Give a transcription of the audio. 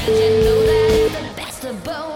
you know that it's the best of both.